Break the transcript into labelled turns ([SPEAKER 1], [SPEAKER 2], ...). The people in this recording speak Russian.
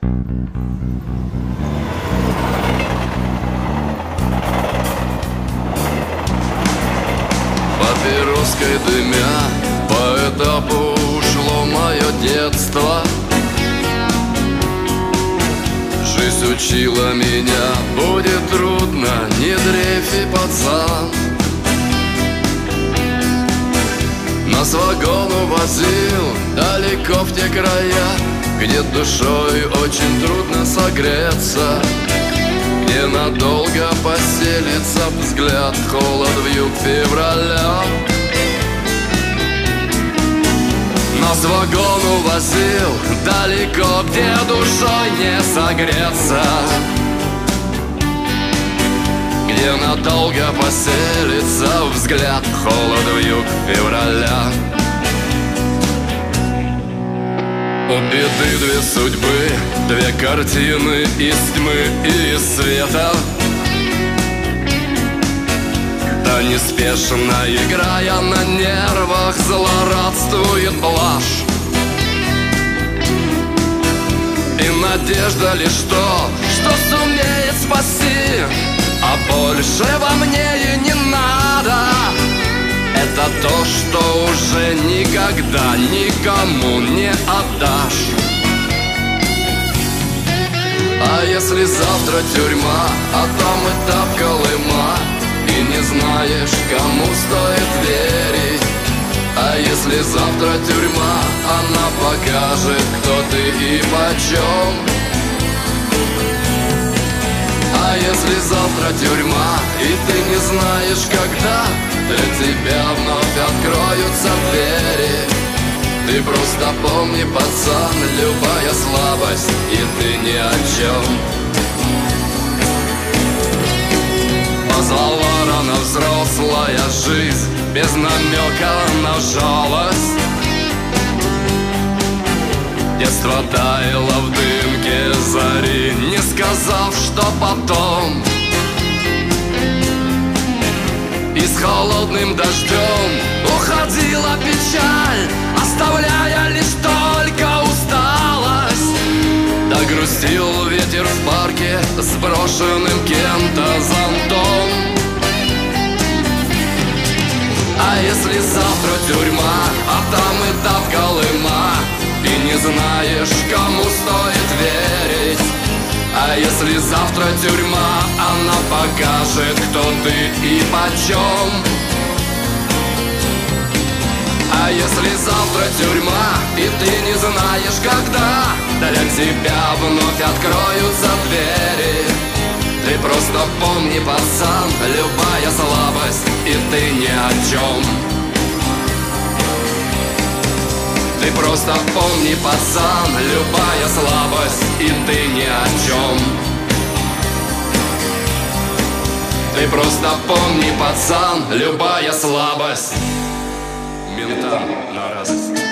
[SPEAKER 1] Папироской дымя по этапу ушло мое детство. Жизнь учила меня, будет трудно, не дрейфи, пацан. Нас вагон увозил далеко в те края, где душой очень трудно согреться, где надолго поселится взгляд, холод в юг февраля. Нас вагон увозил далеко, где душой не согреться, где надолго поселится взгляд, холод в юг февраля. У беды две судьбы, две картины из тьмы и из света. Да неспешно играя на нервах, злорадствует блажь. И надежда лишь то, что сумеет спасти, а больше во мне и не надо. Это то, что уже никогда никому не отдашь. А если завтра тюрьма, а там этап Колыма, и не знаешь, кому стоит верить? А если завтра тюрьма, она покажет, кто ты и почем? А если завтра тюрьма, и ты не знаешь, когда для тебя вновь откроются двери, ты просто помни, пацан, любая слабость, и ты ни о чем. Позвала рано взрослая жизнь, без намека на жалость. Детство таяло в дымке зари, не сказав, что потом. И с холодным дождем уходила печаль, оставляя лишь только усталость. Да грустил ветер в парке с брошенным кем-то зонтом. А если завтра тюрьма, а там этап Колыма, и не знаешь, кому стоит верить? А если завтра тюрьма, она покажет, кто ты и почем? А если завтра тюрьма, и ты не знаешь, когда для тебя вновь откроются двери, ты просто помни, пацан, любая слабость, и ты ни о чем. Ты просто помни, пацан, любая слабость, и ты ни о чем. Ты просто помни, пацан, любая слабость. Ментам на радость.